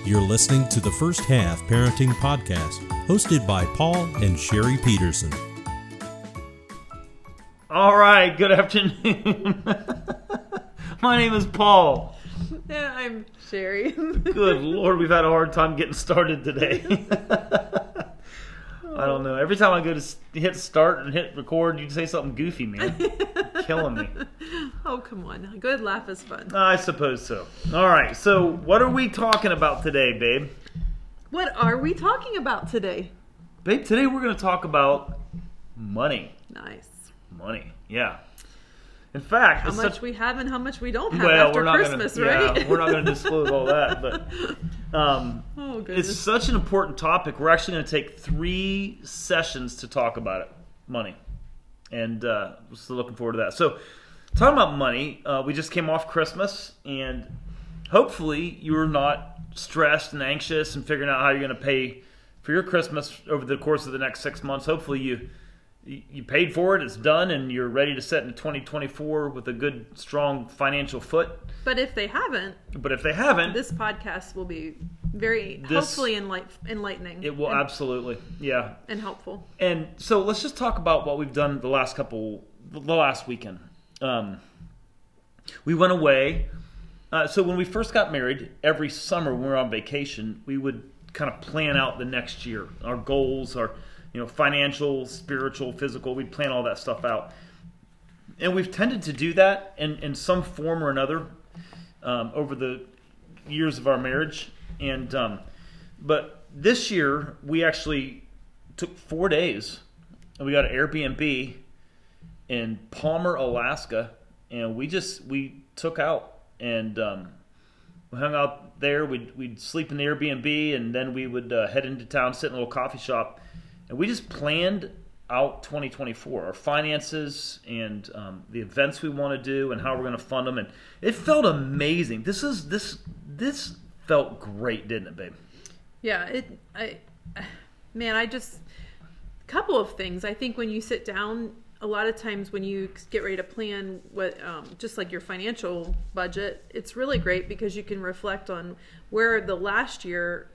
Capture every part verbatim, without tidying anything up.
You're listening to the First Half Parenting Podcast, hosted by Paul and Sherry Peterson. All right, good afternoon. My name is Paul. Yeah, I'm Sherry. Good Lord, we've had a hard time getting started today. I don't know. Every time I go to hit start and hit record, you say something goofy, man. Killing me. Oh, come on. A good laugh is fun. I suppose so. All right, so what are we talking about today, babe? What are we talking about today? Babe, today we're going to talk about money. Nice. Money, yeah. In fact, how it's much such, we have and how much we don't have well, after we're not Christmas, gonna, right? Yeah, we're not going to disclose all that, but um, oh, goodness. it's such an important topic. We're actually going to take three sessions to talk about it, money, and uh, so looking forward to that. So, talking about money, uh, we just came off Christmas, and hopefully you're not stressed and anxious and figuring out how you're going to pay for your Christmas over the course of the next six months. Hopefully you. You paid for it, it's done, and you're ready to set in twenty twenty-four with a good, strong financial foot. But if they haven't, but if they haven't, this podcast will be very, this, hopefully, enlight- enlightening. It will, and, absolutely, yeah. And helpful. And so let's just talk about what we've done the last couple, the last weekend. Um, we went away. Uh, so when we first got married, every summer when we were on vacation, we would kind of plan out the next year, our goals, our you know, financial, spiritual, physical. We'd plan all that stuff out. And we've tended to do that in, in some form or another um, over the years of our marriage. And um, but this year, we actually took four days. And we got an Airbnb in Palmer, Alaska. And we just, we took out and um, we hung out there. We'd, we'd sleep in the Airbnb, and then we would uh, head into town, sit in a little coffee shop. And we just planned out twenty twenty-four, our finances and um, the events we want to do and how we're going to fund them. And it felt amazing. This is this this felt great, didn't it, babe? Yeah, it. I, man, I just a couple of things. I think when you sit down, a lot of times when you get ready to plan what, um, just like your financial budget, it's really great because you can reflect on where the last year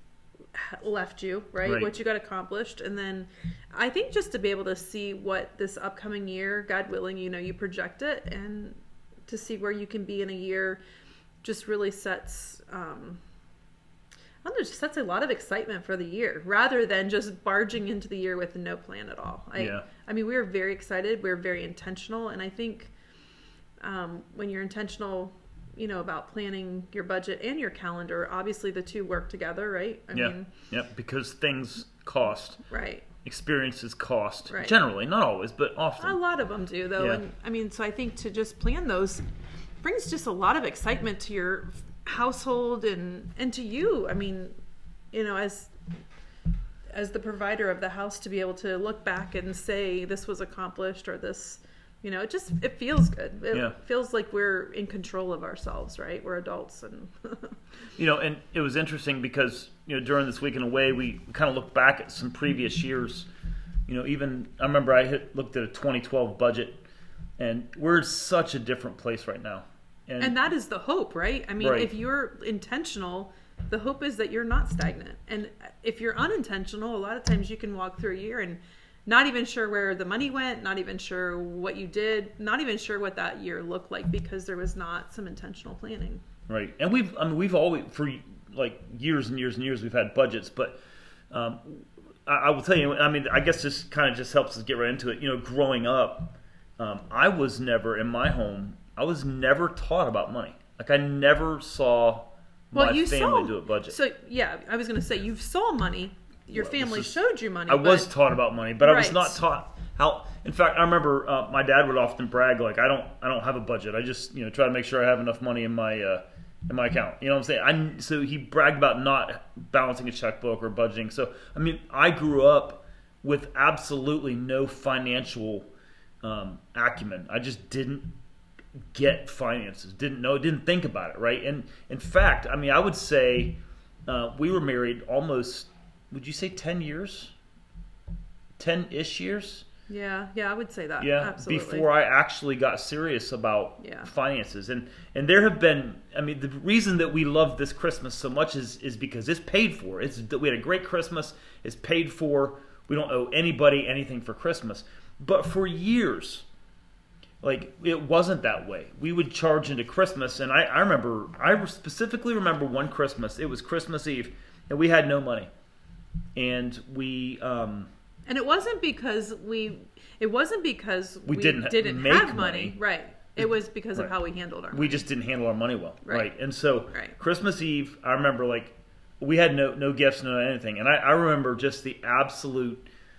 left you, right? right? What you got accomplished. And then I think just to be able to see what this upcoming year, God willing, you know, you project it, and to see where you can be in a year just really sets, um, I don't know, just sets a lot of excitement for the year rather than just barging into the year with no plan at all. I, yeah. I mean, we were very excited. We were very intentional. And I think um, when you're intentional, you know, about planning your budget and your calendar, obviously the two work together, right? I yeah. mean, yeah, because things cost. Right. Experiences cost. Right. Generally, not always, but often. A lot of them do, though. Yeah. And I mean, so I think to just plan those brings just a lot of excitement to your household and, and to you. I mean, you know, as as the provider of the house, to be able to look back and say this was accomplished or this, you know, it just, it feels good. It yeah. feels like we're in control of ourselves, right? We're adults. And you know, and it was interesting because, you know, during this weekend away, we kind of looked back at some previous years. You know, even, I remember I hit, looked at a twenty twelve budget, and we're in such a different place right now. And, and that is the hope, right? I mean, right. if you're intentional, the hope is that you're not stagnant. And if you're unintentional, a lot of times you can walk through a year and not even sure where the money went, not even sure what you did, not even sure what that year looked like because there was not some intentional planning. Right. And we've, I mean, we've always, for like years and years and years, we've had budgets, but um, I, I will tell you, I mean, I guess this kind of just helps us get right into it. You know, growing up, um, I was never, in my home, I was never taught about money. Like, I never saw well, my you family saw, do a budget. So, yeah, I was going to say, you saw money. Your Well, family is, showed you money. I but, was taught about money, but right. I was not taught how. In fact, I remember uh, my dad would often brag, like, "I don't, I don't have a budget. I just, you know, try to make sure I have enough money in my, uh, in my account." You know what I'm saying? I so he bragged about not balancing a checkbook or budgeting. So I mean, I grew up with absolutely no financial um, acumen. I just didn't get finances. Didn't know. Didn't think about it. Right. And in fact, I mean, I would say uh, we were married almost. Would you say ten years? ten-ish years? Yeah, yeah, I would say that. Yeah, Absolutely. before I actually got serious about Yeah. finances. And and there have been, I mean, the reason that we love this Christmas so much is is because it's paid for. It's we had a great Christmas. It's paid for. We don't owe anybody anything for Christmas. But for years, like, it wasn't that way. We would charge into Christmas, and I, I remember, I specifically remember one Christmas. It was Christmas Eve, and we had no money. And we... Um, And it wasn't because we it wasn't because We we, didn't didn't, make have money. money. Right. It was because Right. of how we handled our money. we just didn't handle our money well. Right. Right. And so Right. Christmas Eve, I remember, like, we had no no gifts, no anything. And I, I remember just the absolute...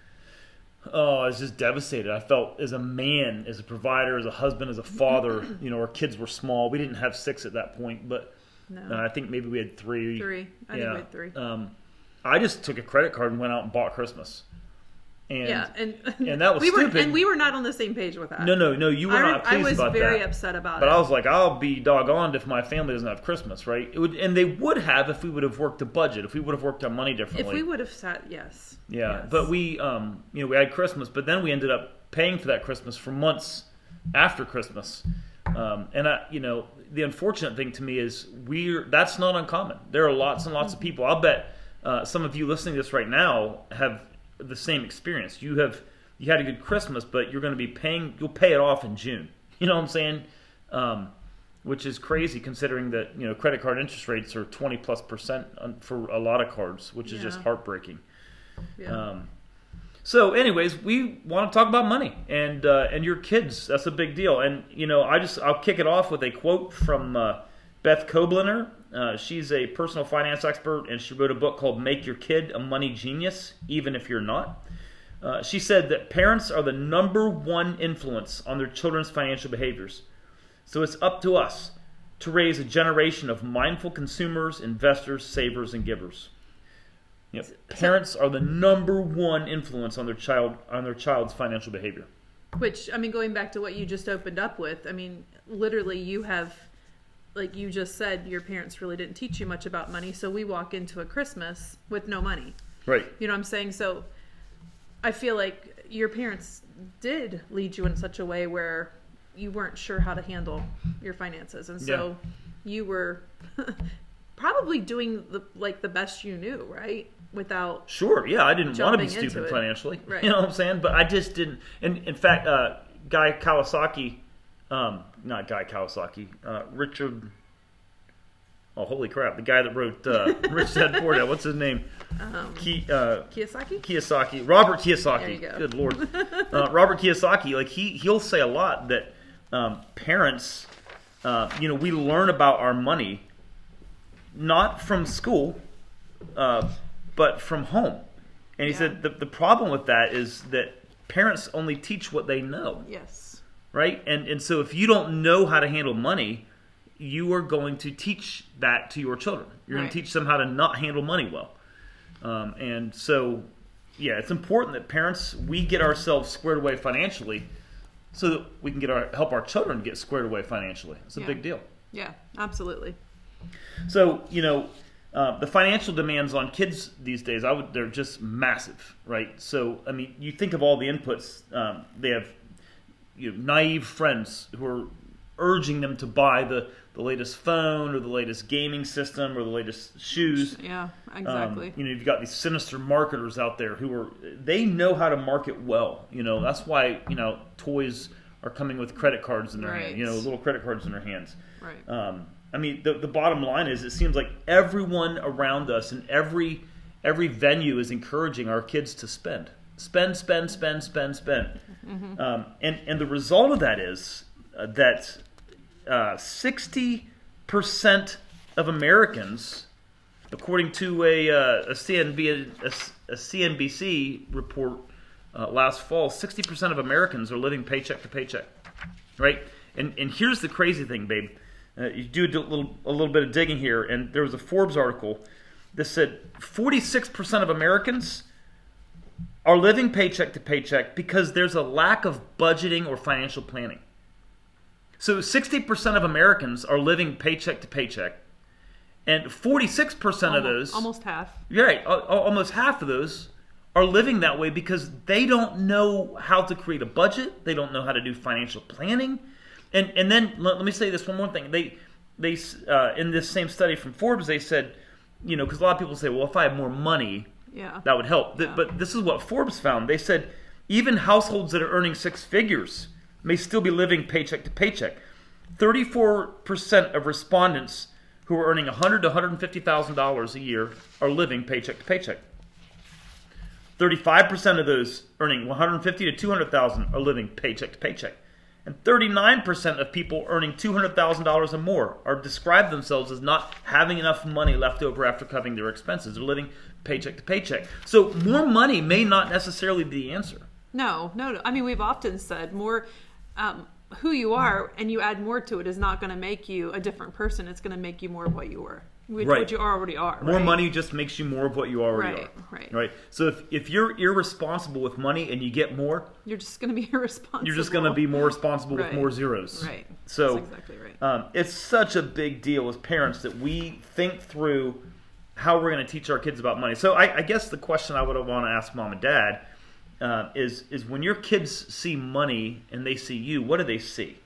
Oh, I was just devastated. I felt as a man, as a provider, as a husband, as a father, you know, our kids were small. We didn't have six at that point, but No. uh, I think maybe we had three. Three. I think we had three. Um, I just took a credit card and went out and bought Christmas. And yeah, and and that was we were stupid. and we were not on the same page with that. no, no, no, you were I, not I pleased was about very that. upset about But it. I was like, I'll be doggoned if my family doesn't have Christmas, right? It would, and they would have if we would have worked a budget, if we would have worked our money differently. If we would have sat, yes. Yeah, Yes. but we, um, you know, we had Christmas, but then we ended up paying for that Christmas for months after Christmas. Um, and I, you know, the unfortunate thing to me is we're that's not uncommon. There are lots and lots of people. I'll bet uh, some of you listening to this right now have the same experience. You have you had a good Christmas, but you're going to be paying. You'll pay it off in June. You know what I'm saying? Um, which is crazy considering that, you know, credit card interest rates are twenty plus percent for a lot of cards, which is Yeah. just heartbreaking. Yeah. Um, so, anyways, we want to talk about money and uh, and your kids. That's a big deal. And you know, I just I'll kick it off with a quote from uh, Beth Kobliner. Uh, she's a personal finance expert, and she wrote a book called "Make Your Kid a Money Genius, Even If You're Not." Uh, she said that parents are the number one influence on their children's financial behaviors. So it's up to us to raise a generation of mindful consumers, investors, savers, and givers. You know, parents are the number one influence on their child on their child's financial behavior. Which, I mean, going back to what you just opened up with, I mean, literally you have, like you just said, your parents really didn't teach you much about money, so we walk into a Christmas with no money. Right. You know what I'm saying? So I feel like your parents did lead you in such a way where you weren't sure how to handle your finances. And so you were probably doing the like the best you knew, right? Without Sure, yeah, I didn't want to be jumping into stupid it. financially. Right. You know what I'm saying? But I just didn't. And in fact, uh, Guy Kawasaki, um, not Guy Kawasaki, uh, Richard. Oh, holy crap! The guy that wrote uh, Rich Dad Poor Dad. What's his name? um, Ki, uh, Kiyosaki? Kiyosaki. Robert Kiyosaki. There you go. Good Lord. Uh, Robert Kiyosaki. Like he he'll say a lot that um, parents, uh, you know, we learn about our money not from school, uh, but from home. And he Yeah. said the the problem with that is that parents only teach what they know, Yes. right? And and so if you don't know how to handle money, you are going to teach that to your children. You're going Right. to teach them how to not handle money well. Um, and so, yeah, it's important that parents, we get ourselves squared away financially so that we can get our help our children get squared away financially. It's a Yeah. big deal. Yeah, absolutely. So, you know, uh, the financial demands on kids these days, I would, they're just massive, right? So, I mean, you think of all the inputs. Um, they have, you know, naive friends who are urging them to buy the, the latest phone or the latest gaming system or the latest shoes. Yeah, Um, exactly. you know, you've got these sinister marketers out there who are, they know how to market well. You know, that's why, you know, toys are coming with credit cards in their Right. hand, you know, little credit cards in their hands. Right. Um, I mean, the, the bottom line is it seems like everyone around us and every every venue is encouraging our kids to spend. Spend, spend, spend, spend, spend. Mm-hmm. Um, and, and the result of that is uh, that uh, sixty percent of Americans, according to a, uh, a, C N B, a, a C N B C report uh, last fall, sixty percent of Americans are living paycheck to paycheck, right? And and here's the crazy thing, babe. Uh, you do a little, a little bit of digging here, and there was a Forbes article that said forty-six percent of Americans are living paycheck to paycheck because there's a lack of budgeting or financial planning. So sixty percent of Americans are living paycheck to paycheck, and forty-six percent of Almo- those, almost half. you're right, al- al- almost half of those are living that way because they don't know how to create a budget. They don't know how to do financial planning. And and then let, let me say this one more thing. They they uh, in this same study from Forbes, they said, you know, because a lot of people say, well, if I have more money, yeah. that would help. Yeah. But this is what Forbes found. They said even households that are earning six figures may still be living paycheck to paycheck. thirty-four percent of respondents who are earning one hundred thousand to one hundred fifty thousand dollars a year are living paycheck to paycheck. thirty-five percent of those earning one hundred fifty thousand to two hundred thousand dollars are living paycheck to paycheck. And thirty-nine percent of people earning two hundred thousand dollars or more are describe themselves as not having enough money left over after covering their expenses. They're living paycheck to paycheck. So more money may not necessarily be the answer. No, no, no. I mean, we've often said more um, who you are and you add more to it is not going to make you a different person. It's going to make you more of what you were. Which, right. What you already are. More right? money just makes you more of what you already right, are. Right, right. So if, if you're irresponsible with money and you get more, you're just going to be irresponsible. You're just going to be more responsible right. with more zeros. Right. So that's exactly right. Um, it's such a big deal as parents that we think through how we're going to teach our kids about money. So I, I guess the question I would want to ask mom and dad uh, is is when your kids see money and they see you, what do they see?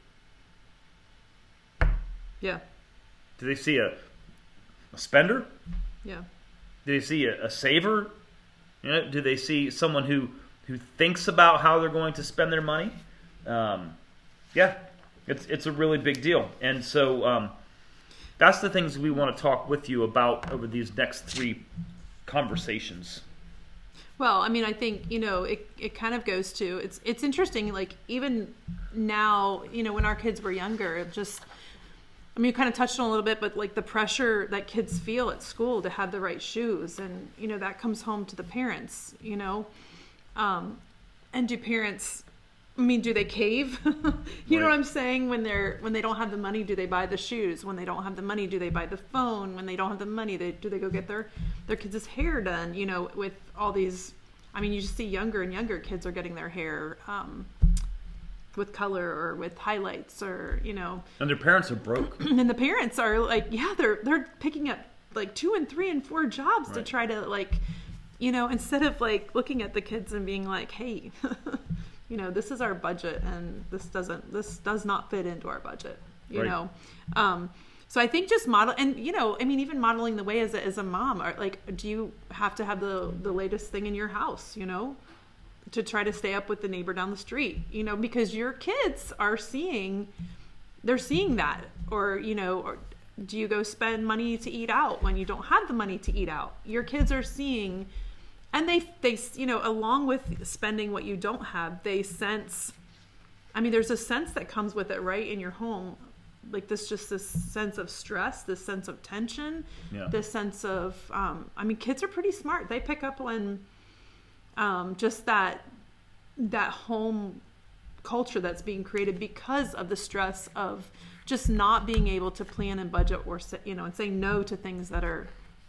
Yeah. Do they see a A spender? Yeah. Do they see a, a saver? You know, do they see someone who, who thinks about how they're going to spend their money? Um, yeah, it's it's a really big deal. And so um, that's the things we want to talk with you about over these next three conversations. Well, I mean, I think, you know, it, it kind of goes to, it's it's interesting, like, even now, you know, when our kids were younger, it just... I mean, you kind of touched on a little bit, but like the pressure that kids feel at school to have the right shoes, and you know that comes home to the parents. You know, um, and do parents? I mean, do they cave? you right. know what I'm saying? When they're when they don't have the money, do they buy the shoes? When they don't have the money, do they buy the phone? When they don't have the money, they do they go get their their kids' hair done? You know, with all these. I mean, you just see younger and younger kids are getting their hair. Um, with color or with highlights or, you know. And their parents are broke. And the parents are like, yeah, they're they're picking up like two and three and four jobs right. to try to like, you know, instead of like looking at the kids and being like, hey, you know, this is our budget and this doesn't, this does not fit into our budget, you right. know. Um, so I think just model, and you know, I mean, even modeling the way as a, as a mom, or like, do you have to have the the latest thing in your house, you know? To try to stay up with the neighbor down the street, you know, because your kids are seeing, they're seeing that. Or, you know, or do you go spend money to eat out when you don't have the money to eat out? Your kids are seeing, and they, they, you know, along with spending what you don't have, they sense, I mean, there's a sense that comes with it, right, in your home. Like this, just this sense of stress, this sense of tension, yeah. this sense of, um, I mean, kids are pretty smart. They pick up on Um, just that that home culture that's being created because of the stress of just not being able to plan and budget, or say, you know, and say no to things that are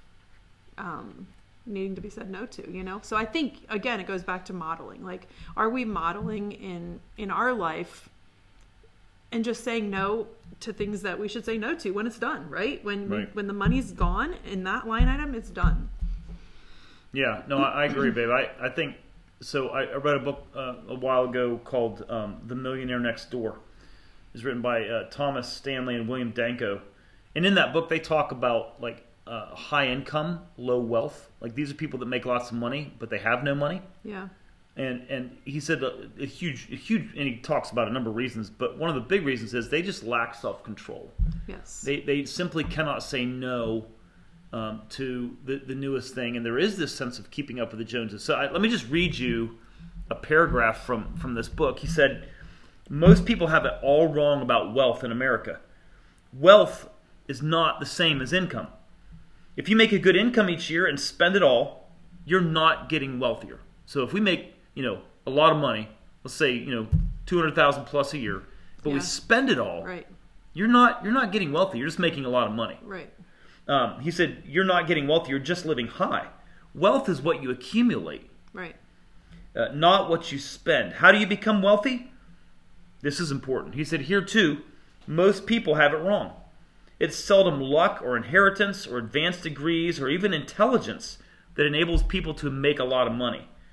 um, needing to be said no to. You know, so I think again it goes back to modeling. Like, are we modeling in in our life and just saying no to things that we should say no to when it's done, right? When right. when the money's gone in that line item, it's done. Yeah, no, I, I agree, babe. I, I think, so I, I read a book uh, a while ago called um, The Millionaire Next Door. It's written by uh, Thomas Stanley and William Danko. And in that book, they talk about like uh, high income, low wealth. Like these are people that make lots of money, but they have no money. Yeah. And and he said a, a huge, a huge, and he talks about a number of reasons, but one of the big reasons is they just lack self-control. Yes. They they simply cannot say no Um, to the, the newest thing, and there is this sense of keeping up with the Joneses. So I, let me just read you a paragraph from, from this book. He said, most people have it all wrong about wealth in America. Wealth is not the same as income. If you make a good income each year and spend it all, you're not getting wealthier. So if we make, you know, a lot of money, let's say, you know, two hundred thousand plus a year, but yeah. we spend it all, right. you're not you're not getting wealthy. You're just making a lot of money. Right. Um, he said, you're not getting wealthy, you're just living high. Wealth is what you accumulate, right? Uh, not what you spend. How do you become wealthy? This is important. He said, here too, most people have it wrong. It's seldom luck or inheritance or advanced degrees or even intelligence that enables people to make a lot of money.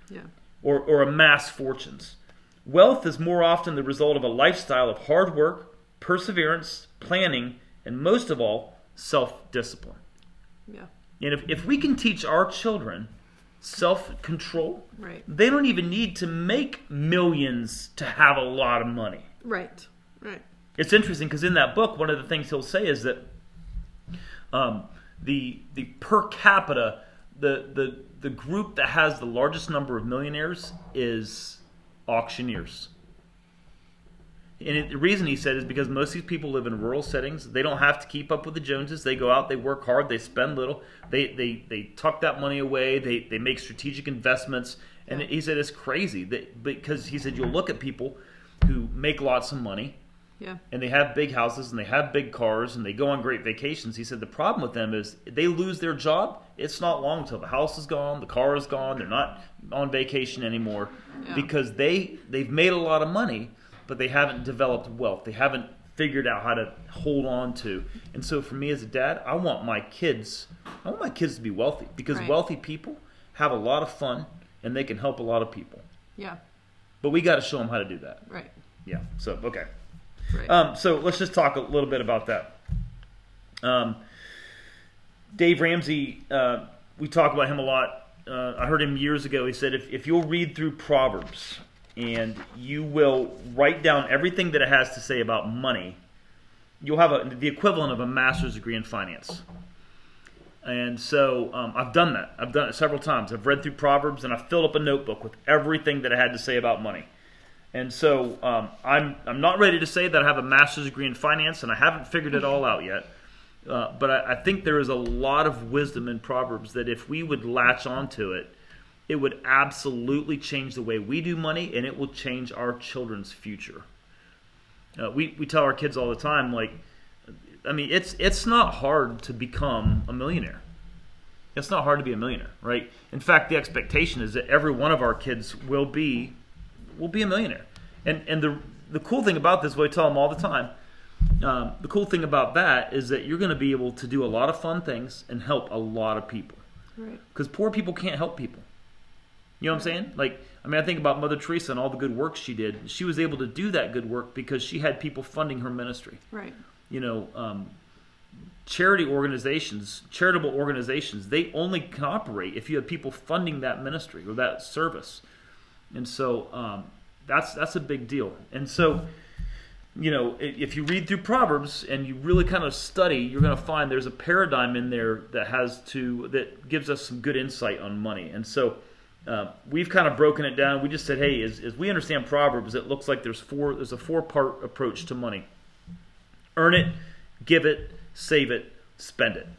Yeah. or, or amass fortunes. Wealth is more often the result of a lifestyle of hard work, perseverance, planning, and most of all, self-discipline. Yeah. And if, if we can teach our children self-control, right. they don't even need to make millions to have a lot of money. Right, right. It's interesting because in that book, one of the things he'll say is that um, the the per capita, the, the, the group that has the largest number of millionaires is auctioneers. And it, the reason he said is because most of these people live in rural settings. They don't have to keep up with the Joneses. They go out, they work hard, they spend little. They they, they tuck that money away. They, they make strategic investments. And he said it's crazy that because he said you'll look at people who make lots of money, yeah, and they have big houses and they have big cars and they go on great vacations. He said the problem with them is they lose their job. It's not long until the house is gone, the car is gone, they're not on vacation anymore yeah. because they they've made a lot of money, but they haven't developed wealth. They haven't figured out how to hold on to. And so for me as a dad, I want my kids, I want my kids to be wealthy because right. wealthy people have a lot of fun and they can help a lot of people. Yeah. But we got to show them how to do that. Right. Yeah. So, okay. Right. Um, so let's just talk a little bit about that. Um, Dave Ramsey, uh, we talk about him a lot. Uh, I heard him years ago. He said, if, if you'll read through Proverbs and you will write down everything that it has to say about money, you'll have a, the equivalent of a master's degree in finance. And so um, I've done that. I've done it several times. I've read through Proverbs and I've filled up a notebook with everything that I had to say about money. And so um, I'm I'm not ready to say that I have a master's degree in finance and I haven't figured it all out yet. Uh, but I, I think there is a lot of wisdom in Proverbs that if we would latch onto it, it would absolutely change the way we do money and it will change our children's future. Uh, we, we tell our kids all the time, like, I mean, it's it's not hard to become a millionaire. It's not hard to be a millionaire, right? In fact, the expectation is that every one of our kids will be will be a millionaire. And and the the cool thing about this, what I tell them all the time, um, the cool thing about that is that you're going to be able to do a lot of fun things and help a lot of people. Right. Because poor people can't help people. You know what I'm saying? Like, I mean, I think about Mother Teresa and all the good work she did. She was able to do that good work because she had people funding her ministry. Right. You know, um, charity organizations, charitable organizations, they only can operate if you have people funding that ministry or that service. And so um, that's that's a big deal. And so, you know, if you read through Proverbs and you really kind of study, you're going to find there's a paradigm in there that has to that gives us some good insight on money. And so uh, we've kind of broken it down. We just said, hey, as, as we understand Proverbs, it looks like there's four there's a four part approach to money. Earn it, give it, save it, spend it.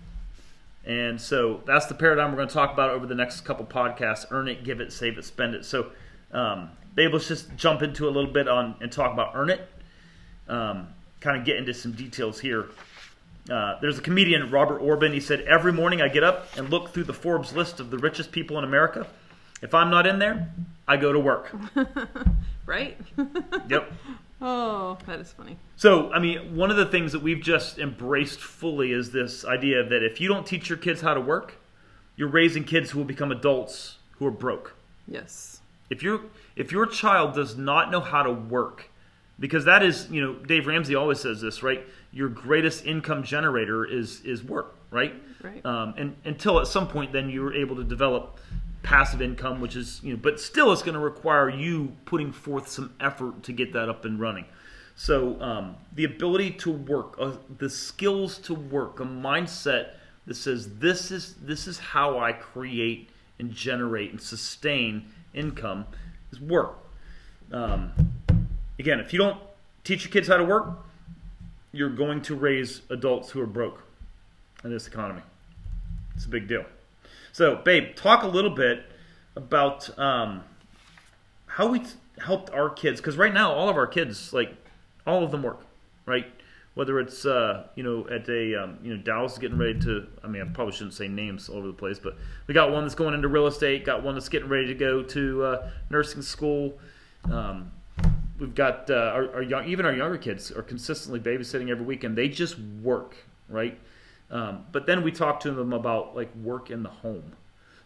And so that's the paradigm we're going to talk about over the next couple podcasts. Earn it, give it, save it, spend it. So, um, Babe, let's just jump into a little bit on and talk about earn it. Um, kind of get into some details here. Uh, there's a comedian, Robert Orban. He said, every morning I get up and look through the Forbes list of the richest people in America. If I'm not in there, I go to work. Right? Yep. Oh, that is funny. So, I mean, one of the things that we've just embraced fully is this idea that if you don't teach your kids how to work, you're raising kids who will become adults who are broke. Yes. If your if your child does not know how to work, because that is, you know, Dave Ramsey always says this, right? Your greatest income generator is is work, right? Right. Um, and until at some point, then you're able to develop passive income, which is, you know, but still it's going to require you putting forth some effort to get that up and running. So um, the ability to work, uh, the skills to work, a mindset that says this is this is how I create and generate and sustain income is work. Um, again, if you don't teach your kids how to work, you're going to raise adults who are broke in this economy. It's a big deal. So, Babe, talk a little bit about um, how we t- helped our kids. Because right now, all of our kids, like, all of them work, right? Whether it's, uh, you know, at a, um, you know, Dallas is getting ready to, I mean, I probably shouldn't say names all over the place, but we got one that's going into real estate, got one that's getting ready to go to uh, nursing school. Um, we've got uh, our, our young, even our younger kids are consistently babysitting every weekend. They just work, right? Um, but then we talk to them about like work in the home.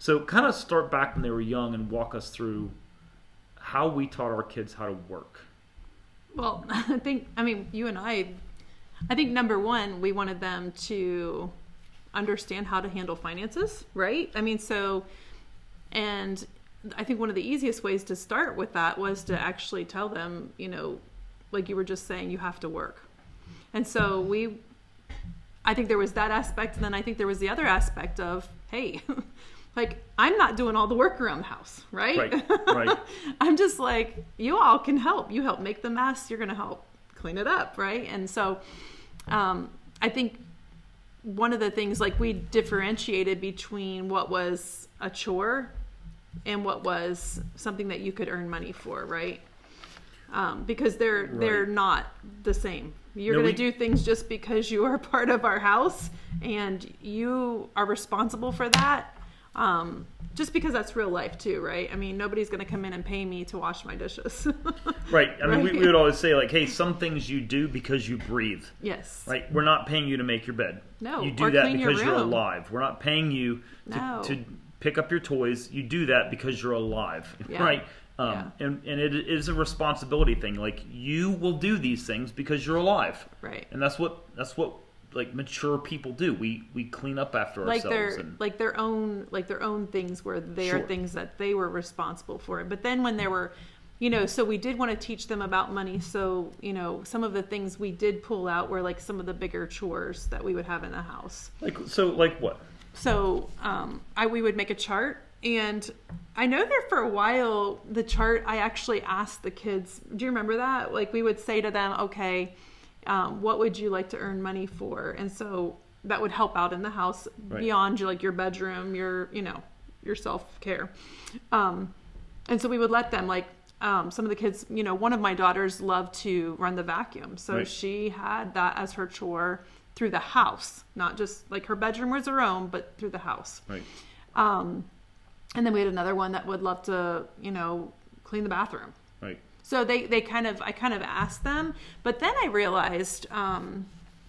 So kind of start back when they were young and walk us through how we taught our kids how to work. Well, I think, I mean, you and I, I think number one, we wanted them to understand how to handle finances, right? I mean, so, and I think one of the easiest ways to start with that was to actually tell them, you know, like you were just saying, you have to work. And so we, I think there was that aspect. And then I think there was the other aspect of, hey, like, I'm not doing all the work around the house, right? Right, right. I'm just like, you all can help. You help make the mess. You're going to help clean it up, right? And so um, I think one of the things, like, we differentiated between what was a chore and what was something that you could earn money for, right? Um, because they're Right. they're not the same. You're No, going we- to do things just because you are part of our house and you are responsible for that. Um, just because that's real life too, right? I mean, nobody's going to come in and pay me to wash my dishes. Right. I mean, Right. We, we would always say, like, hey, some things you do because you breathe. Yes. Right? We're not paying you to make your bed. No, You do or that clean your because you're room. alive. We're not paying you to, No. to pick up your toys. You do that because you're alive. Yeah. Right? Um, Yeah. and, and it is a responsibility thing. Like, you will do these things because you're alive. Right. And that's what, that's what, like, mature people do. We, we clean up after Like ourselves. their And, like their own like their own things where they are Sure. things that they were responsible for. But then when there were, you know, so we did want to teach them about money. So, you know, some of the things we did pull out were like some of the bigger chores that we would have in the house. like, so, like what? So um, I we would make a chart, and I know there for a while the chart I actually asked the kids. Do you remember that? Like, we would say to them, okay, um, what would you like to earn money for? And so that would help out in the house Right. beyond your, like your bedroom, your you know your self care. Um, and so we would let them like. Um, some of the kids, you know, one of my daughters loved to run the vacuum. So Right. she had that as her chore through the house, not just like her bedroom was her own, but through the house. Right. Um, and then we had another one that would love to, you know, clean the bathroom. Right. So they, they kind of, I kind of asked them, but then I realized, um,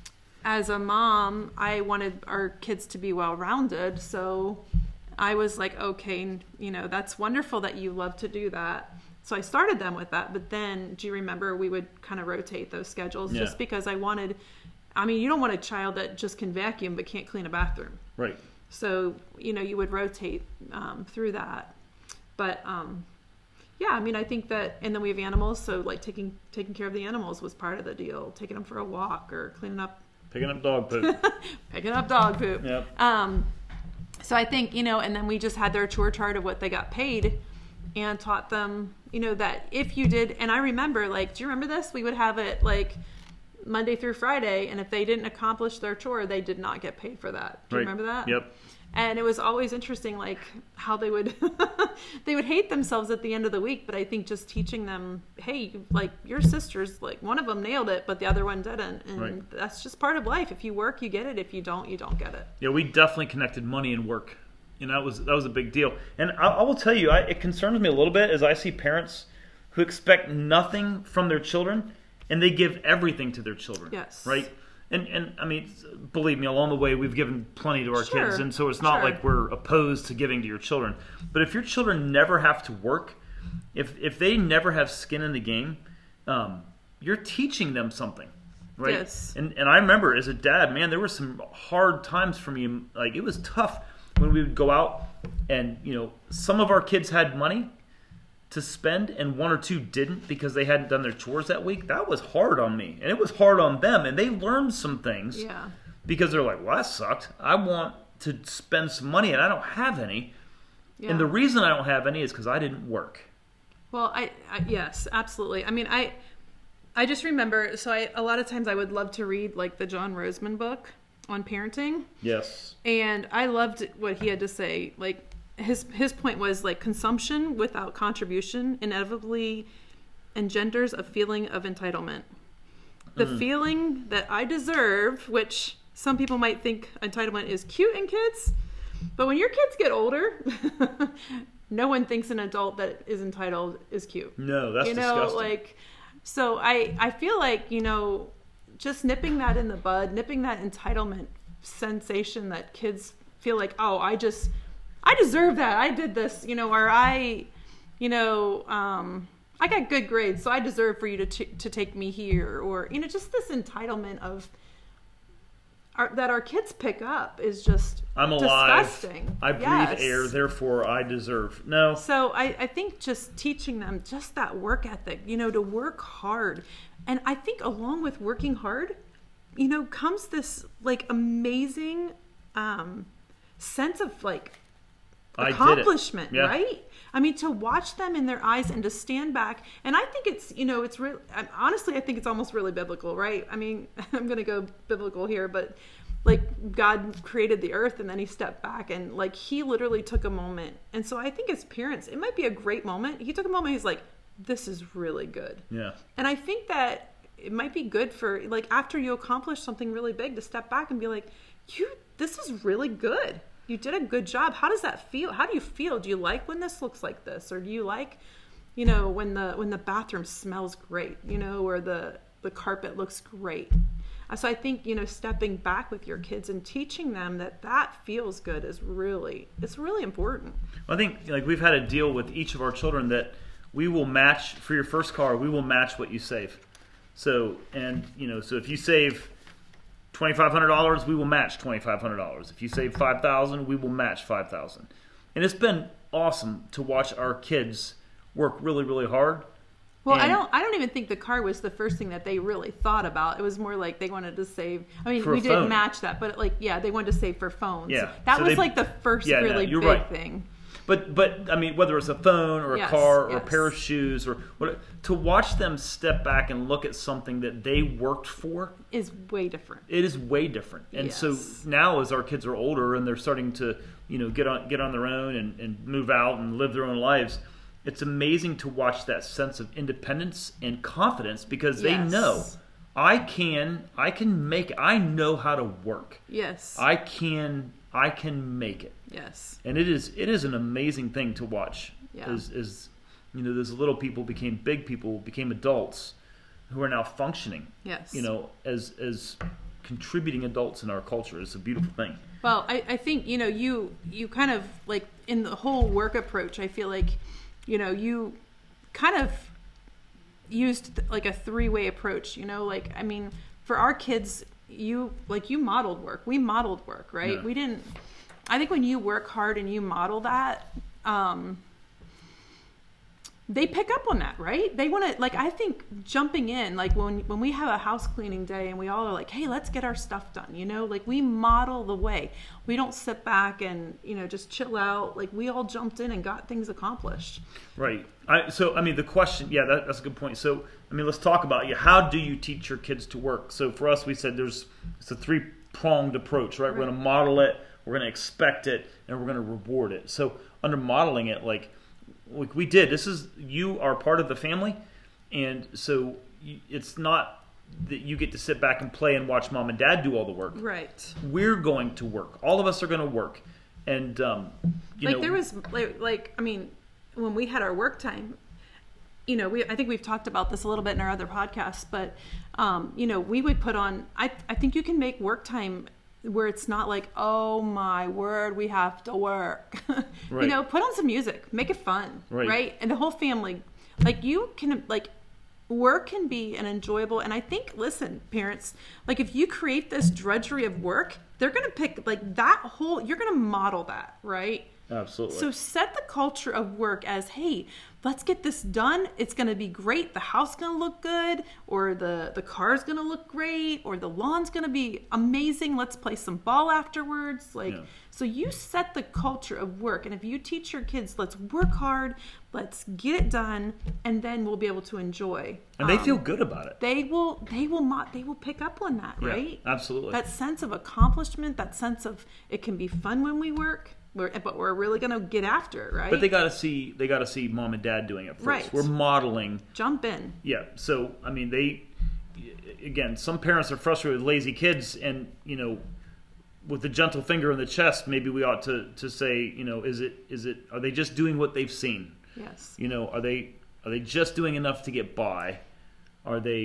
as a mom, I wanted our kids to be well-rounded. So I was like, okay, you know, that's wonderful that you love to do that. So I started them with that. But then, do you remember we would kind of rotate those schedules Yeah. just because I wanted, I mean, you don't want a child that just can vacuum but can't clean a bathroom. Right. So, you know, you would rotate um, through that. But, um, yeah, I mean, I think that, and then we have animals. So like taking, taking care of the animals was part of the deal. Taking them for a walk or cleaning up, Picking up dog poop. picking up dog poop. Yep. Um, so I think, you know, and then we just had their chore chart of what they got paid and taught them, you know, that if you did, and I remember, like, do you remember this? We would have it like Monday through Friday, and if they didn't accomplish their chore, they did not get paid for that. Do you Right. remember that? Yep. And it was always interesting, like how they would they would hate themselves at the end of the week. But I think just teaching them, hey, like your sisters, like one of them nailed it, but the other one didn't, and Right. that's just part of life. If you work, you get it. If you don't, you don't get it. Yeah, we definitely connected money and work, and that was that was a big deal. And I, I will tell you, I, it concerns me a little bit as I see parents who expect nothing from their children, and they give everything to their children. Yes. Right. And and I mean, believe me, along the way we've given plenty to our Sure. kids, and so it's not Sure. like we're opposed to giving to your children. But if your children never have to work, if if they never have skin in the game, um, you're teaching them something. Right. Yes. And and I remember as a dad, man, there were some hard times for me. Like, it was tough when we would go out and, you know, some of our kids had money to spend and one or two didn't because they hadn't done their chores that week. That was hard on me, and it was hard on them, and they learned some things. Yeah. Because they're like, well, that sucked. I want to spend some money and I don't have any. Yeah. And the reason I don't have any is because I didn't work. Well, I, I yes, absolutely. I mean, I I just remember. So I a lot of times I would love to read like the John Roseman book on parenting. Yes. And I loved what he had to say. Like his his point was like consumption without contribution inevitably engenders a feeling of entitlement. The Mm. feeling that I deserve, which some people might think entitlement is cute in kids, but when your kids get older, no one thinks an adult that is entitled is cute. No, that's you know, disgusting. like so I I feel like, you know, just nipping that in the bud, nipping that entitlement sensation that kids feel like, oh, I just I deserve that. I did this, you know, or I, you know, um, I got good grades, so I deserve for you to t- to take me here, or you know, just this entitlement of our, that our kids pick up is just I'm alive. Disgusting. I breathe yes. air, therefore I deserve. No. So I, I think just teaching them just that work ethic, you know, to work hard, and I think along with working hard, you know, comes this like amazing um, sense of like accomplishment, yeah. right? I mean, to watch them in their eyes and to stand back. And I think it's, you know, it's really, honestly, I think it's almost really biblical, right? I mean, I'm going to go biblical here, but like God created the earth and then he stepped back and like he literally took a moment. And so I think as parents, it might be a great moment. He took a moment. He's like, this is really good. Yeah. And I think that it might be good for like after you accomplish something really big to step back and be like, you, this is really good. You did a good job. How does that feel? How do you feel? Do you like when this looks like this? Or do you like, you know, when the when the bathroom smells great, you know, or the, the carpet looks great? So I think, you know, stepping back with your kids and teaching them that that feels good is really, it's really important. I think like we've had a deal with each of our children that we will match, for your first car, we will match what you save. So, and, you know, so if you save twenty-five hundred dollars, we will match twenty-five hundred dollars. If you save five thousand dollars, we will match five thousand dollars. And it's been awesome to watch our kids work really, really hard. Well, and I don't I don't even think the car was the first thing that they really thought about. It was more like they wanted to save. I mean, we didn't match that, but like, yeah, they wanted to save for phones. Yeah. That so was they, like the first yeah, really no, big right. thing. But, but I mean, whether it's a phone or a yes, car or yes. a pair of shoes or what, to watch them step back and look at something that they worked for is way different. It is way different. And yes. so now as our kids are older and they're starting to, you know, get on get on their own and, and move out and live their own lives, it's amazing to watch that sense of independence and confidence because they yes. know I can I can make I know how to work. Yes. I can I can make it. Yes. And it is it is an amazing thing to watch. Yeah. As, as you know, those little people became big people, became adults who are now functioning. Yes. You know, as as contributing adults in our culture. It's a beautiful thing. Well, I, I think, you know, you you kind of like in the whole work approach, I feel like, you know, you kind of used like a three-way approach, you know, like, I mean, for our kids, you like you modeled work. We modeled work, right? Yeah. We didn't I think when you work hard and you model that, um, they pick up on that, right? They want to, like, I think jumping in, like when when we have a house cleaning day and we all are like, hey, let's get our stuff done, you know, like we model the way. We don't sit back and, you know, just chill out. Like we all jumped in and got things accomplished. Right. I, so, I mean, the question, yeah, that, that's a good point. So, I mean, let's talk about, yeah, how do you teach your kids to work? So for us, we said there's, it's a three-pronged approach, right? right. We're going to model it, we're going to expect it, and we're going to reward it. So under modeling it, like, like we did, this is, you are part of the family, and so you, it's not that you get to sit back and play and watch mom and dad do all the work. Right. We're going to work. All of us are going to work. And, um, you like know. there was, like, like, I mean, when we had our work time, you know, we I think we've talked about this a little bit in our other podcasts, but, um, you know, we would put on, I I think you can make work time where it's not like, oh my word, we have to work. Right. You know, put on some music, make it fun, right. right? And the whole family, like you can, like, work can be an enjoyable, and I think, listen, parents, like if you create this drudgery of work, they're going to pick, like that whole, you're going to model that, right? Absolutely. So set the culture of work as, hey, let's get this done. It's going to be great. The house is going to look good, or the, the car is going to look great, or the lawn's going to be amazing. Let's play some ball afterwards. Like, yeah. So you set the culture of work. And if you teach your kids, let's work hard, let's get it done, and then we'll be able to enjoy. And they um, feel good about it. They will, they will not, they will pick up on that, yeah, right? Absolutely. That sense of accomplishment, that sense of it can be fun when we work. We're, but we're really going to get after it, right? But they got to see they got to see mom and dad doing it first. Right. We're modeling. Jump in. Yeah. So I mean, they again, some parents are frustrated with lazy kids, and you know, with the gentle finger in the chest, maybe we ought to to say, you know, is it is it are they just doing what they've seen? Yes. You know, are they are they just doing enough to get by? Are they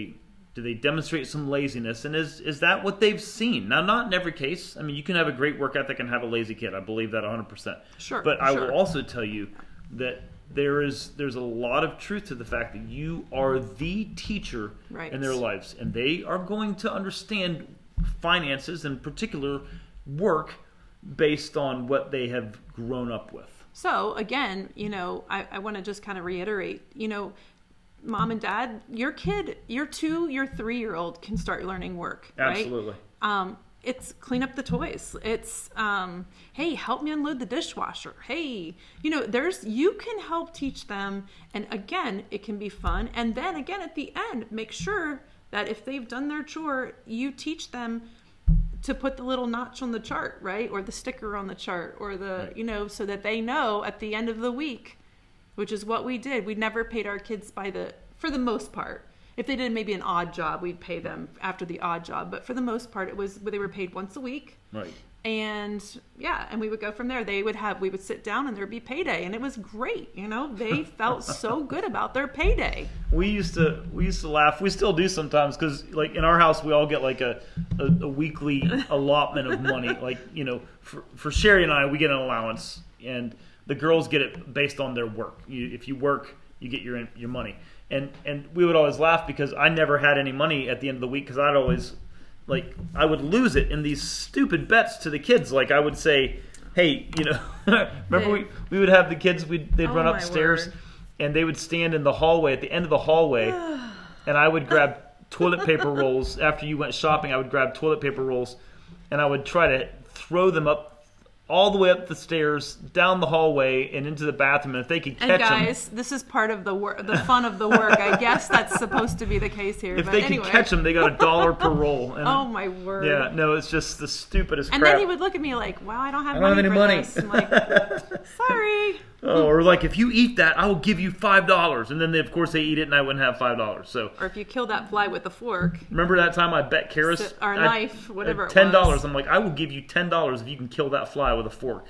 Do they demonstrate some laziness? And is is that what they've seen? Now, not in every case. I mean, you can have a great work ethic and have a lazy kid. I believe that one hundred percent. Sure. But I sure. will also tell you that there is there's a lot of truth to the fact that you are the teacher right. in their lives, and they are going to understand finances, in particular work, based on what they have grown up with. So again, you know, I, I want to just kind of reiterate, you know, mom and dad, your kid, your two, your three-year-old can start learning work. Absolutely. Right? Um, it's clean up the toys. It's, um, hey, help me unload the dishwasher. Hey, you know, there's, you can help teach them. And again, it can be fun. And then again, at the end, make sure that if they've done their chore, you teach them to put the little notch on the chart, right? Or the sticker on the chart, or the, right. you know, so that they know at the end of the week, which is what we did. We never paid our kids by the, for the most part. If they did maybe an odd job, we'd pay them after the odd job. But for the most part, it was, they were paid once a week. Right. And yeah, and we would go from there. They would have, we would sit down and there'd be payday, and it was great. You know, they felt so good about their payday. We used to, we used to laugh. We still do sometimes, because like in our house, we all get like a, a, a weekly allotment of money. Like, you know, for, for Sherry and I, we get an allowance, and the girls get it based on their work. You, if you work, you get your your money. And and we would always laugh because I never had any money at the end of the week, because I'd always, like, I would lose it in these stupid bets to the kids. Like, I would say, hey, you know, remember we, we would have the kids, we'd, they'd oh run upstairs, word. and they would stand in the hallway, at the end of the hallway, and I would grab toilet paper rolls. After you went shopping, I would grab toilet paper rolls, and I would try to throw them up all the way up the stairs, down the hallway, and into the bathroom. And if they could catch and them... guys, this is part of the work, the fun of the work. I guess that's supposed to be the case here. If but they anyway. could catch them, they got a dollar per roll. And, oh, my word. Yeah, no, it's just the stupidest and crap. then he would look at me like, wow, I don't have I money don't have any for money. this. I'm like, sorry. Oh, or like, if you eat that, I will give you five dollars. And then, they, of course, they eat it, and I wouldn't have five dollars. So, or if you kill that fly with a fork. remember that time I bet Karis? Or a I, knife, whatever it ten dollars. was. I'm like, I will give you ten dollars if you can kill that fly with a fork.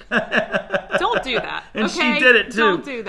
Don't do that. And okay? she did it, too. Don't do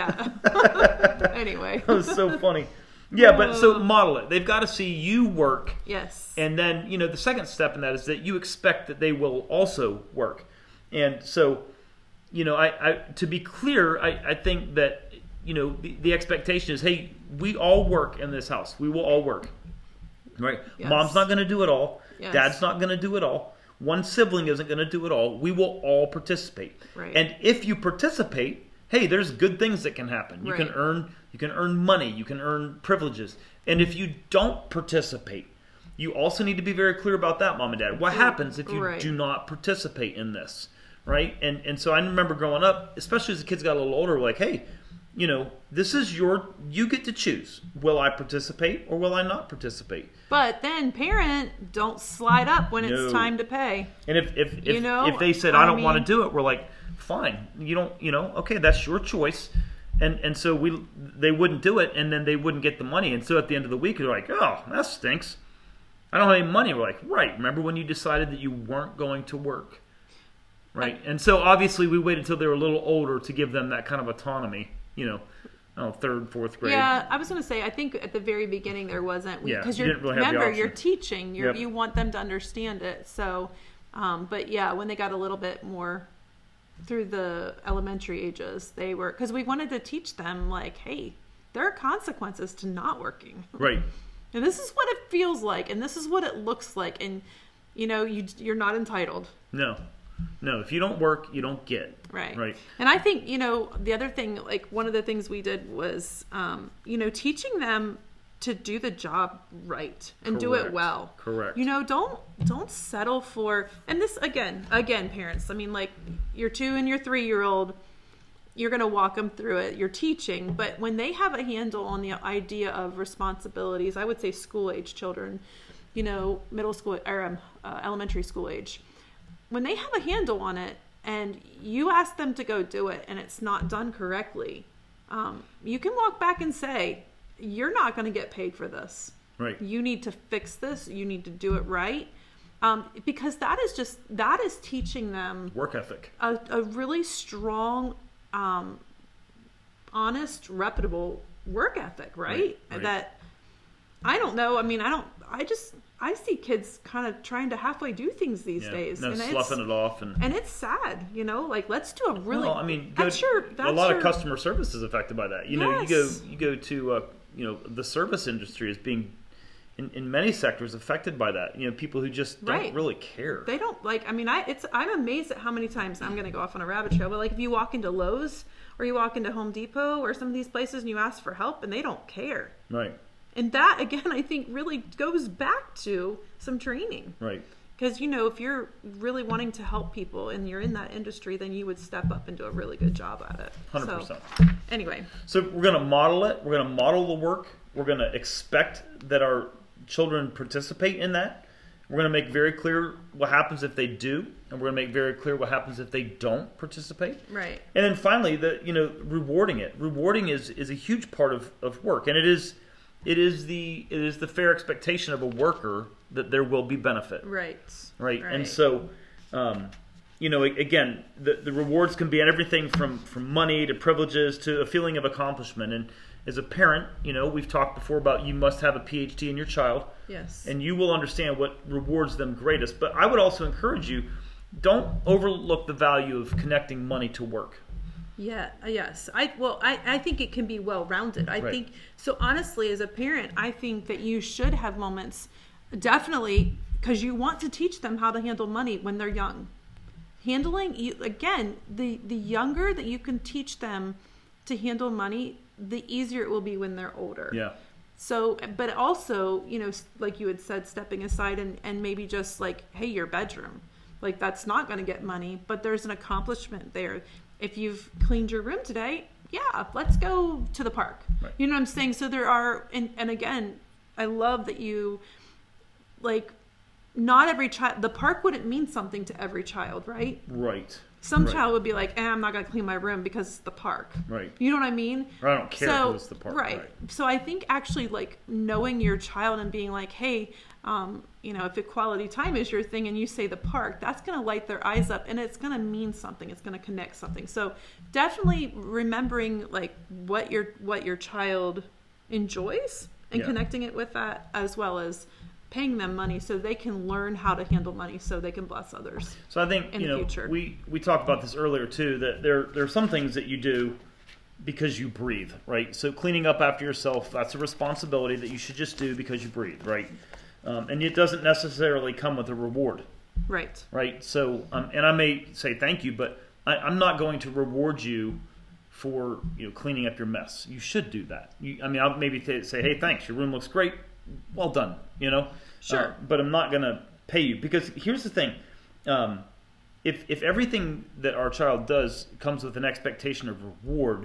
that. Anyway. That was so funny. Yeah, but so model it. They've got to see you work. Yes. And then, you know, the second step in that is that you expect that they will also work. And so, you know, I, I to be clear, I, I think that, you know, the, the expectation is, hey, we all work in this house. We will all work. Right? Yes. Mom's not going to do it all. Yes. Dad's not going to do it all. One sibling isn't going to do it all. We will all participate. Right. And if you participate, hey, there's good things that can happen. You right. can earn you can earn money, you can earn privileges. And if you don't participate, you also need to be very clear about that, Mom and Dad. What happens if you right. do not participate in this? Right? And and so I remember growing up, especially as the kids got a little older, like, hey, you know, this is your, you get to choose. Will I participate or will I not participate? But then, parent, don't slide up when No. it's time to pay. And if if if, You know, if they said, I I don't want to mean- do it, we're like, fine. You don't, you know, okay, that's your choice. And and so we they wouldn't do it, and then they wouldn't get the money. And so at the end of the week, they're like, oh, that stinks. I don't have any money. We're like, right. Remember when you decided that you weren't going to work? Right. And so obviously we waited until they were a little older to give them that kind of autonomy, you know, I don't know, third, fourth grade. Yeah, I was going to say, I think at the very beginning there wasn't. Yeah, Because you you're, didn't really have the remember, option. you're teaching. You're, Yep. You want them to understand it. So, um, but yeah, when they got a little bit more through the elementary ages, they were, because we wanted to teach them, like, hey, there are consequences to not working. Right. And this is what it feels like, and this is what it looks like, and you know, you you're not entitled. No. No, if you don't work, you don't get. Right. Right. And I think, you know, the other thing, like one of the things we did was, um, you know, teaching them to do the job right and do it Correct. well. Correct. You know, don't don't settle for, and this again, again, parents. I mean, like your two and your three year old, you're going to walk them through it. You're teaching, but when they have a handle on the idea of responsibilities, I would say school age children, you know, middle school or um, uh, elementary school age, when they have a handle on it, and you ask them to go do it, and it's not done correctly, um, you can walk back and say, you're not going to get paid for this. Right. You need to fix this. You need to do it right. Um, because that is just, that is teaching them Work ethic. a, a really strong, um, honest, reputable work ethic, right? Right, right. That, I don't know. I mean, I don't, I just I see kids kind of trying to halfway do things these yeah. days, no, and sloughing it's, it off, and and it's sad, you know. Like, let's do a really. Well, I mean, go, that's your, that's a lot your, of customer service is affected by that. You know, yes. you go you go to uh, you know, the service industry is being in, in many sectors affected by that. You know, people who just don't right. really care. They don't like. I mean, I it's I'm amazed at how many times I'm going to go off on a rabbit trail. But like, if you walk into Lowe's or you walk into Home Depot or some of these places and you ask for help, and they don't care. Right. And that, again, I think really goes back to some training. Right. Because, you know, if you're really wanting to help people and you're in that industry, then you would step up and do a really good job at it. one hundred percent. So, anyway. So we're going to model it. We're going to model the work. We're going to expect that our children participate in that. We're going to make very clear what happens if they do, and we're going to make very clear what happens if they don't participate. Right. And then finally, the you know, rewarding it. Rewarding is, is a huge part of, of work, and it is it is the it is the fair expectation of a worker that there will be benefit. Right. Right. right. And so, um, you know, again, the the rewards can be everything from from money to privileges to a feeling of accomplishment. And as a parent, you know, we've talked before about you must have a P H D in your child. Yes. And you will understand what rewards them greatest. But I would also encourage you, don't overlook the value of connecting money to work. Yeah, yes. I well, I, I think it can be well-rounded. I Right. think, so honestly, as a parent, I think that you should have moments, definitely, because you want to teach them how to handle money when they're young. Handling, you, again, the, the younger that you can teach them to handle money, the easier it will be when they're older. Yeah. So, but also, you know, like you had said, stepping aside and, and maybe just like, hey, your bedroom, like that's not going to get money, but there's an accomplishment there. If you've cleaned your room today, yeah, let's go to the park. Right. You know what I'm saying? So there are, and, and again, I love that you, like, not every child, the park wouldn't mean something to every child, right? Right. Some right. child would be like, eh, I'm not going to clean my room because it's the park. Right. You know what I mean? Or I don't care so, if it's the park. Right. right. So I think actually like knowing your child and being like, hey, um, you know, if equality time is your thing and you say the park, that's going to light their eyes up and it's going to mean something. It's going to connect something. So definitely remembering like what your, what your child enjoys and Yeah. connecting it with that, as well as paying them money so they can learn how to handle money so they can bless others. So I think, in you the know, future. we, we talked about this earlier too, that there, there are some things that you do because you breathe, right? So cleaning up after yourself, that's a responsibility that you should just do because you breathe, right? Um, and it doesn't necessarily come with a reward, Right. right? So, um, and I may say thank you, but I, I'm not going to reward you for, you know, cleaning up your mess. You should do that. You, I mean, I'll maybe th- say, hey, thanks, your room looks great. Well done, you know? Sure. Uh, but I'm not going to pay you because here's the thing. Um, if if everything that our child does comes with an expectation of reward,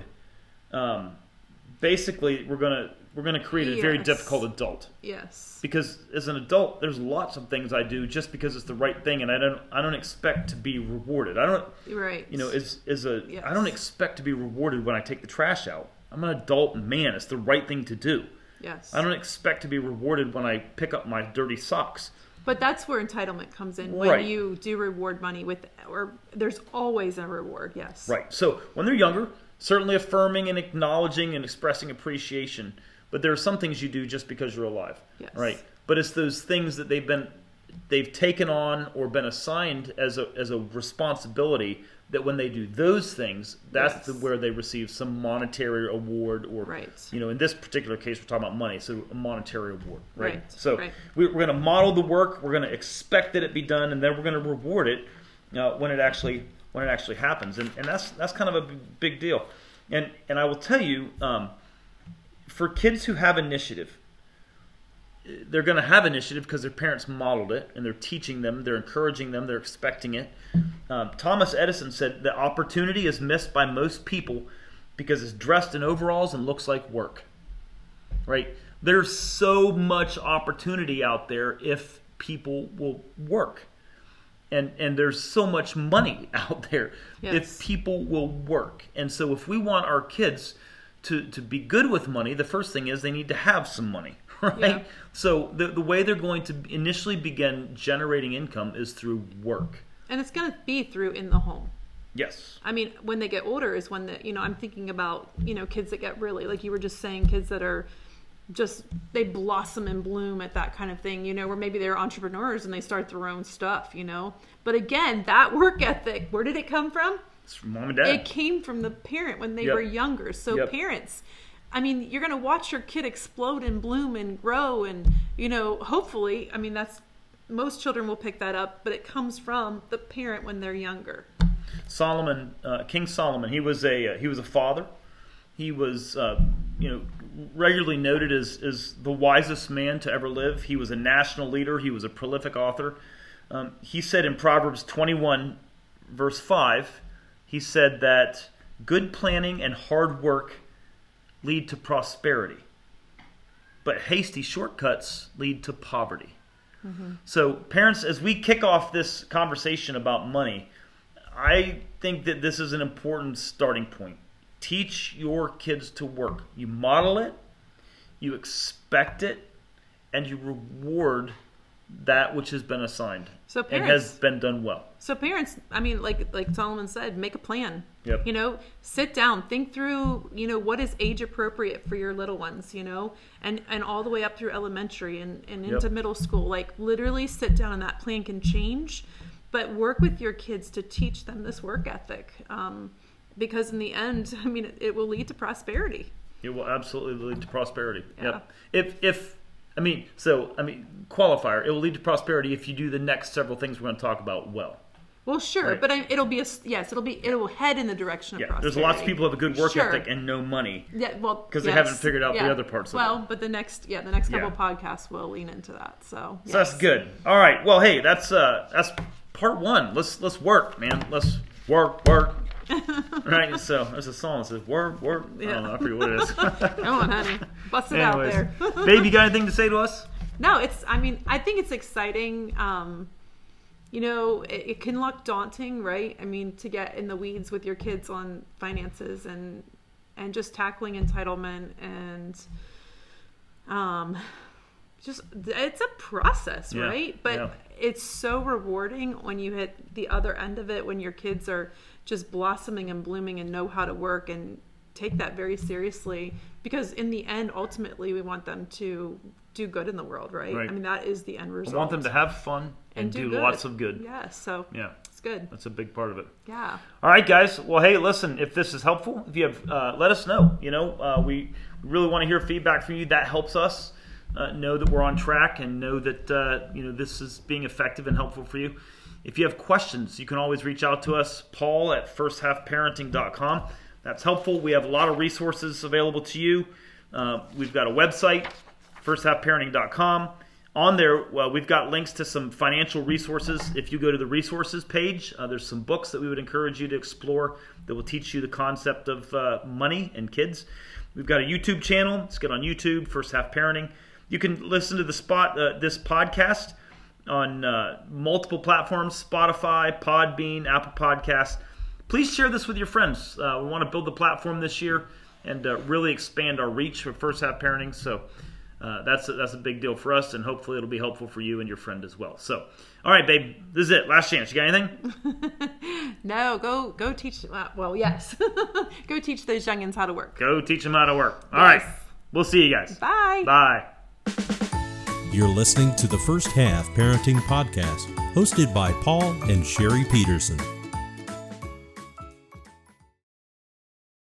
um, basically we're gonna we're gonna create a very Yes. difficult adult. Yes. Because as an adult, there's lots of things I do just because it's the right thing, and I don't I don't expect to be rewarded. I don't Right. you know as as a Yes. I don't expect to be rewarded when I take the trash out. I'm an adult man. It's the right thing to do. Yes. I don't expect to be rewarded when I pick up my dirty socks. But that's where entitlement comes in, when Right. you do reward money with, or there's always a reward. Yes. Right. So when they're younger, certainly affirming and acknowledging and expressing appreciation. But there are some things you do just because you're alive. Yes. Right. But it's those things that they've been they've taken on or been assigned as a as a responsibility, that when they do those things, that's Yes. the, where they receive some monetary award, or Right. you know, in this particular case, we're talking about money, so a monetary award, right? Right. So Right. we, we're going to model the work, we're going to expect that it be done, and then we're going to reward it uh, when it actually when it actually happens, and and that's that's kind of a b- big deal. And and I will tell you, um, for kids who have initiative, they're going to have initiative because their parents modeled it and they're teaching them, they're encouraging them, they're expecting it. Um, Thomas Edison said that opportunity is missed by most people because it's dressed in overalls and looks like work. Right? There's so much opportunity out there if people will work. And and there's so much money out there Yes. if people will work. And so if we want our kids to, to be good with money, the first thing is they need to have some money. Right? Yeah. So the the way they're going to initially begin generating income is through work. And it's going to be through in the home. Yes. I mean, when they get older is when the, you know, I'm thinking about, you know, kids that get really, like you were just saying, kids that are just they blossom and bloom at that kind of thing, you know, where maybe they're entrepreneurs and they start their own stuff, you know. But again, that work ethic, where did it come from? It's from mom and dad. It came from the parent when they Yep. were younger. So Yep. parents, I mean, you're going to watch your kid explode and bloom and grow, and, you know, hopefully, I mean, that's, most children will pick that up, but it comes from the parent when they're younger. Solomon, uh, King Solomon, he was a uh, he was a father. He was, uh, you know, regularly noted as, as the wisest man to ever live. He was a national leader. He was a prolific author. Um, he said in Proverbs twenty-one, verse five, he said that good planning and hard work lead to prosperity, but hasty shortcuts lead to poverty. Mm-hmm. So parents, as we kick off this conversation about money, I think that this is an important starting point. Teach your kids to work. You model it, you expect it, and you reward that which has been assigned So and parents, has been done well. So parents, I mean, like like Solomon said, make a plan. Yep. You know, sit down, think through, you know, what is age appropriate for your little ones, you know, and, and all the way up through elementary and, and into Yep. middle school. Like literally sit down, and that plan can change, but work with your kids to teach them this work ethic. Um, because in the end, I mean, it, it will lead to prosperity. It will absolutely lead to prosperity. Yeah. Yep. If if I mean, so I mean, qualifier. It will lead to prosperity if you do the next several things we're going to talk about well. Well, sure, Right. but I, it'll be a yes, it'll be it will head in the direction of Yeah. prosperity. There's lots of people who have a good work Sure. ethic and no money. Yeah, well, 'Cause they yes, haven't figured out the yeah. other parts of well, it. but the next, yeah, the next couple Yeah. podcasts will lean into that. So, So that's good. All right. Well, hey, that's uh that's part one. Let's let's work, man. Let's work, work. Right. So there's a song that says work, work. I don't know. I forget what it is. Come on, honey, bust it Anyways, out there. babe, you got anything to say to us? No, it's. I mean, I think it's exciting. Um, you know, it, it can look daunting, right? I mean, to get in the weeds with your kids on finances and and just tackling entitlement and um, just it's a process, Yeah, right? But yeah. it's so rewarding when you hit the other end of it, when your kids are just blossoming and blooming and know how to work and take that very seriously. Because in the end, ultimately, we want them to do good in the world, right? Right. I mean, that is the end result. I want them to have fun and, do, good. lots of good. Yeah, so Yeah. it's good. That's a big part of it. Yeah. All right, guys. Well, hey, listen, if this is helpful, if you have, uh, let us know. You know, uh, we really want to hear feedback from you. That helps us uh, know that we're on track and know that, uh, you know, this is being effective and helpful for you. If you have questions, you can always reach out to us, Paul at first half parenting dot com. That's helpful. We have a lot of resources available to you. Uh, we've got a website, first half parenting dot com. On there, well, we've got links to some financial resources. If you go to the resources page, uh, there's some books that we would encourage you to explore that will teach you the concept of uh, money and kids. We've got a YouTube channel. Let's get on YouTube, First Half Parenting. You can listen to the spot uh, this podcast on uh, multiple platforms, Spotify, Podbean, Apple Podcasts. Please share this with your friends. Uh, we want to build the platform this year and uh, really expand our reach for First Half Parenting. So uh, that's, a, that's a big deal for us, and hopefully it'll be helpful for you and your friend as well. So, all right, babe, this is it. Last chance. You got anything? No, go go teach. Uh, well, yes, go teach those youngins how to work. Go teach them how to work. All Yes. right. We'll see you guys. Bye. Bye. You're listening to the First Half Parenting Podcast, hosted by Paul and Sherry Peterson.